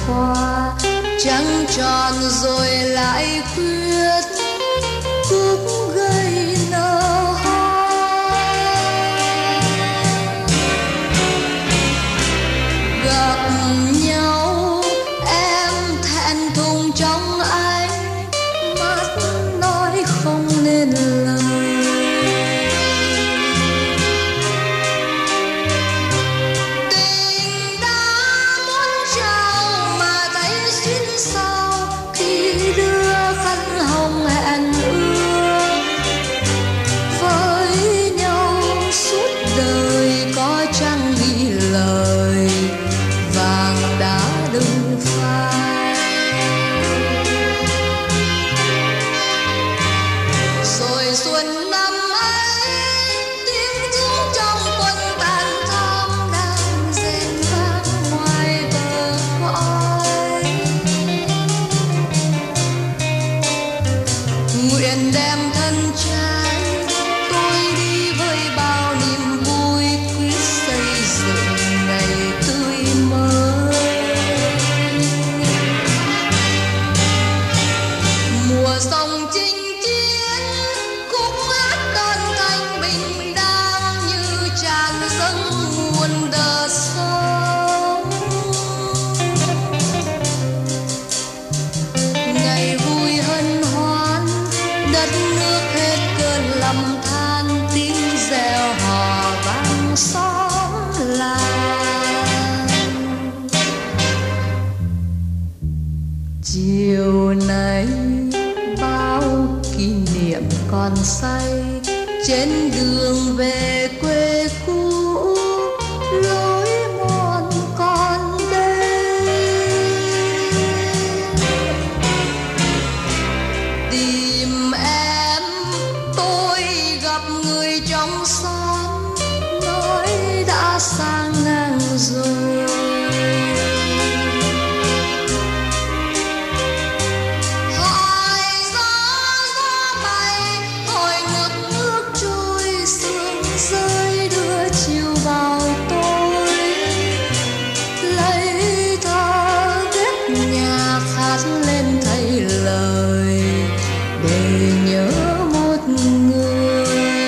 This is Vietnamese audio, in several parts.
qua trăng tròn rồi lại quyết cúc gây nở hoa. Gặp nhau em thẹn thùng trong ánh mắt nói không nên lời. Tình đã muốn trao mà thấy xuyên sao khi đưa khăn hồng hẹn ước với nhau suốt đời. Có chăng ghi lời vàng đã đừng phai, rồi xuân năm ấy tiếng trống trong quân tàn thăm đang rền vang ngoài bờ cõi. Nguyện đem thân trai tôi đi với bao niềm vui, quyết xây dựng ngày tươi mới. Mùa sông chinh chiến khúc hát đơn thanh bình đang như tràn dâng nguồn đời sống. Ngày vui hân hoan đất nước hết cơn lầm than, tiếng reo hò vang xóm làng. Chiều nay bao kỷ niệm còn say trên đường về quê cũ, lối mòn còn đây. Tìm em tôi gặp người trong xóm nói đã sang ngang rồi. Hỏi gió bay, hỏi nước trôi, sương rơi đưa chiều vào tôi. Lấy thơ viết nhạc hát lên thay lời để nhớ một người.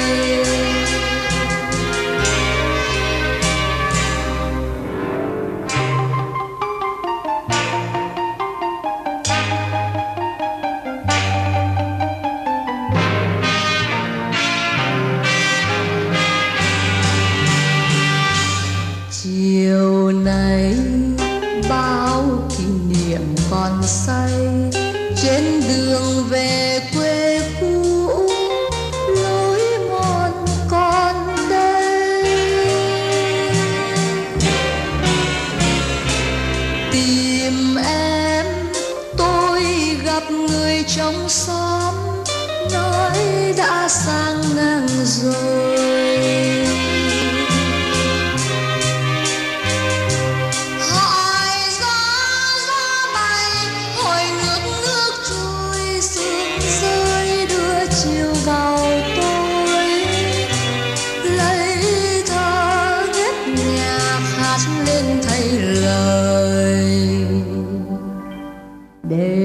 Chiều nay bao kỷ niệm còn say trên đường về quê cũ, lối mòn còn đây. Tìm em tôi gặp người trong xóm nói đã sang ngang rồi. Hỏi gió bay, hỏi nước trôi, sương rơi đưa chiều vào tôi. Lấy thơ viết nhạc hát lên thay lời để